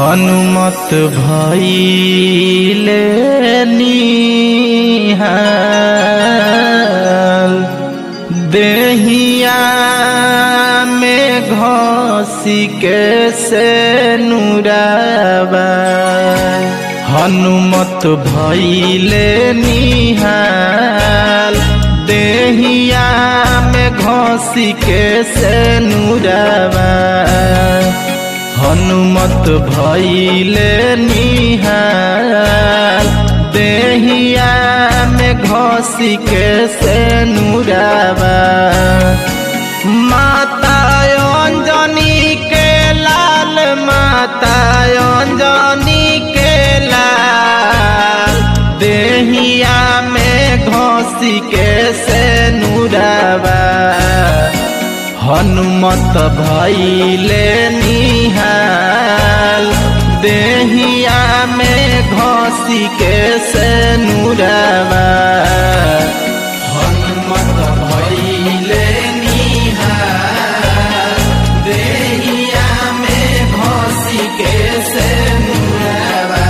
हनुमत भइले निहाल देहिया में घसी के से नुराबा। हनुमत भइले निहाल देहिया में घसी के से नुराबा। हनुमत भइले निहाल देहिया में घसी के से नुराबा। माता अंजनी के लाल माता अंजनी के लाल देहिया में घसी के से नुराबा। हनुमत भइले निहाल देहिया में घसी के से नुराबा। हनुमत भइले निहाल देहिया में घसी के से नुराबा।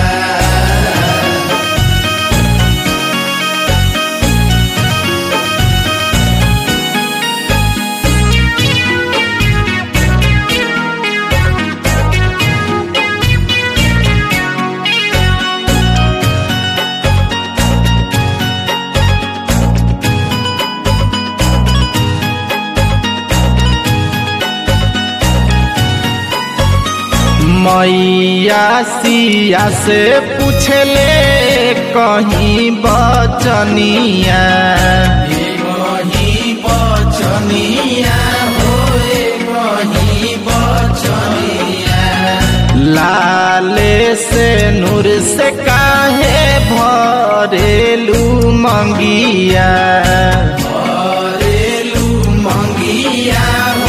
मैया सिया से पूछले कहीं बचनिया कहीं बचनिया होए कहीं बचनिया। लाले से नूर से काहे भरेलू मंगिया भरेलू मंगिया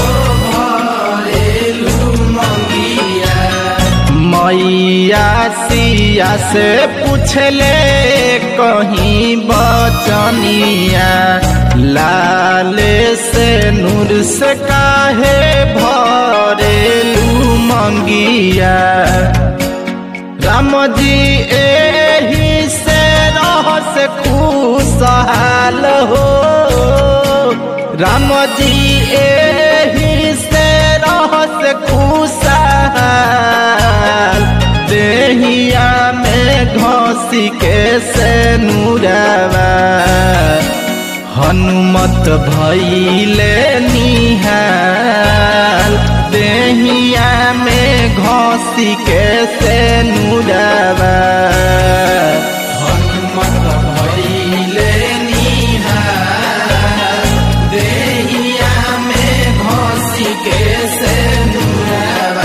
मैया सिया से पूछले कहीं बचनिया। लाले से नूर से काहे भरेलू मंगिया। राम जी एही से रहस खुशहाल हो। राम जी एही से रहस खुशहाल देहिया में घसी के से नुराबा। हनुमत भइले निहाल देहिया में घसी के से नुराबा। हनुमत भइले निहाल देहिया में घसी के से नुराबा।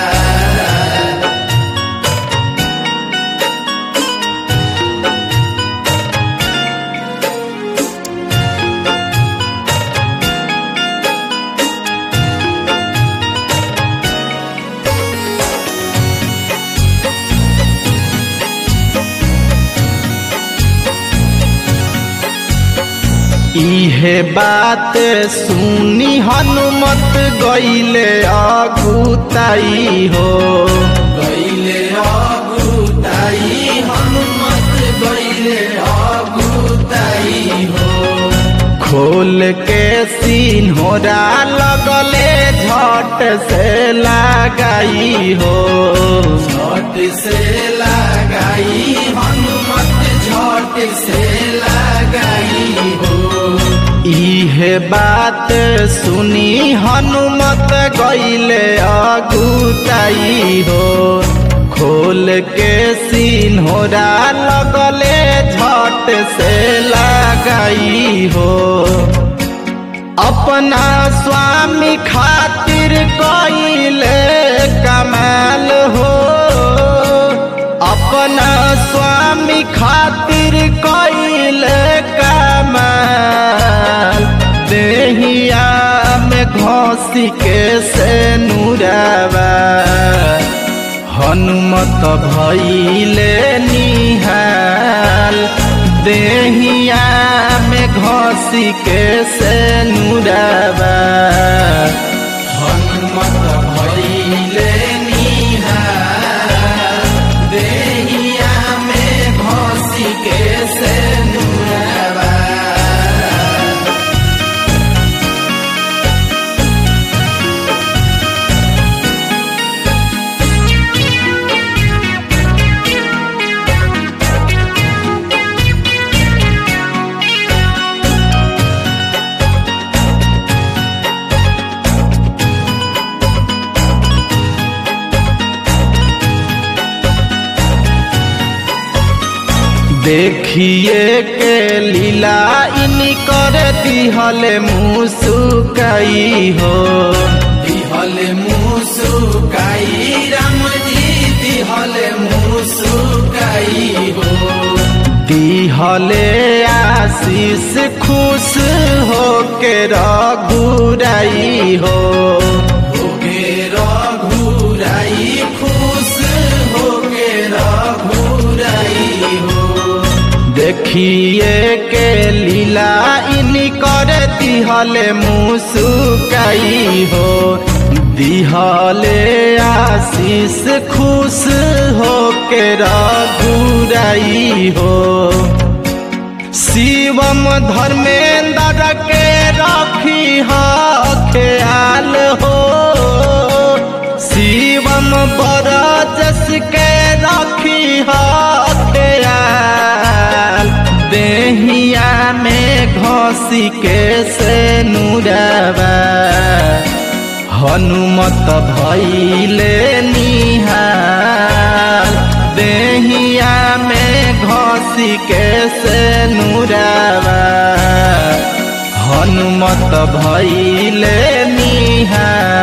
इहे बात सुनी हनुमत गइले अगुताई हो। गइले अगुताई हनुमत गइले अगुताई हो। खोल के सिन्होरा लगले झट से लगाई हो। झट से लगाई हनुमत झट से लगाई हो। इहे बात सुनी हनुमत गइले अगुताई हो। खोल के सिन्होरा लगले झट से लगाई हो। अपना स्वामी खातिर कइले कमाल हो। अपना स्वामी खातिर कइले कमाल देहिया में घसी के से नुराबा। हनुमत भइले निहाल देहिया में घसी के से नुराबा। हनुमत भइले निहाल देखिए के लीला इनी कर दिहले मुसुकाई हो, दिहले मुसुकाई राम जी दिहले मुसुकाई हो, दिहले आशीष खुश हो के रघुराई हो, के रघुराई खुश हो के रघुराई हो। देखिए के लीला इनी कर दिहले मुसुकाई हो, दिहले आशीष खुश हो के रघुराई हो। शिवम धर्मेंद्र के रखी ख्याल हो, शिवम बरजस के रखी ख्याल, देहिया में घसी के से नुरावा हनुमत भइले निहाल, देहिया में घसी के से नुरावा हनुमत भइले निहाल।